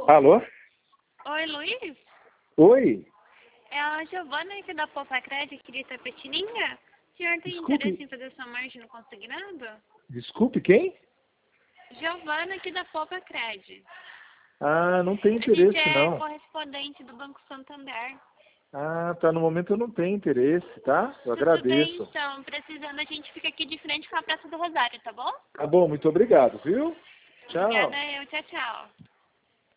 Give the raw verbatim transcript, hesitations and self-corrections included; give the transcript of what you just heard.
Alô? Oi, Luiz? Oi? É a Giovana aqui da Popacred, aqui de Itapetininga. O senhor tem Desculpe. interesse em fazer sua margem no consignado? Desculpe, quem? Giovana aqui da Popacred. Ah, não tem A gente interesse, é não. correspondente do Banco Santander. Ah, tá. No momento eu não tenho interesse, tá? Eu Tudo bem, agradeço. então. Precisando, a gente fica aqui de frente com a Praça do Rosário, tá bom? Tá bom, muito obrigado, viu? Tchau. Obrigada, eu. Tchau, tchau.